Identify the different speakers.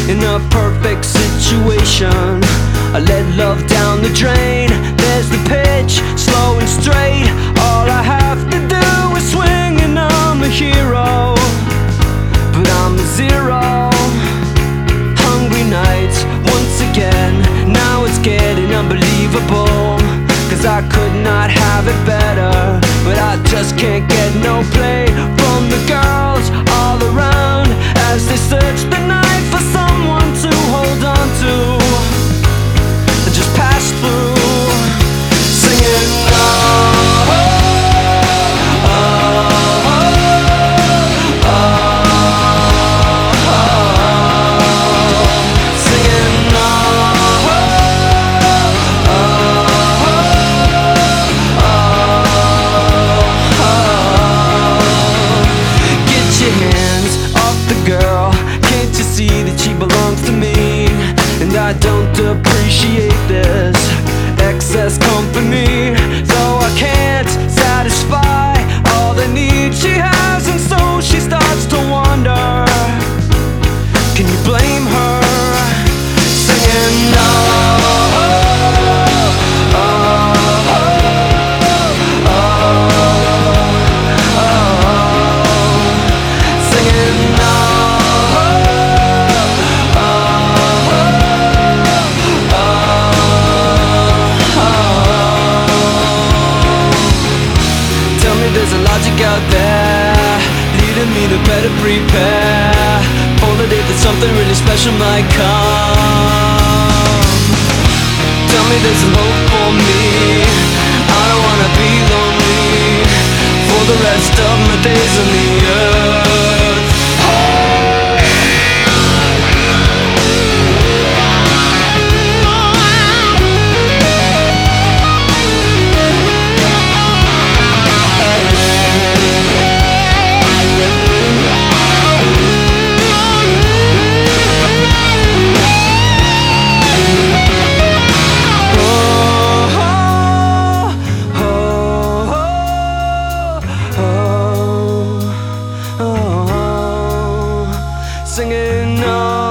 Speaker 1: in a perfect situation. I let love down the drain. There's the pitch, slow and straight. All I have to do is swing and I'm a hero. But I'm a zero. Hungry nights once again. Now it's getting unbelievable, 'cause I could not have it better. But I just can't get no play from the girls all around as they search the night for someone to hold on to. I just pass through, singing oh, oh, oh, oh, oh, singing oh, oh, oh. Get your hands off the girl. Can't you see that she belongs to me? And I don't appreciate this excess company, so I can't satisfy all the needs she has, and so she starts to wander. Can you blame her? Singing no. There's a logic out there leading me to better prepare for the day that something really special might come. Tell me there's some hope for me. I don't wanna be lonely for the rest of my days on the earth. Singing no.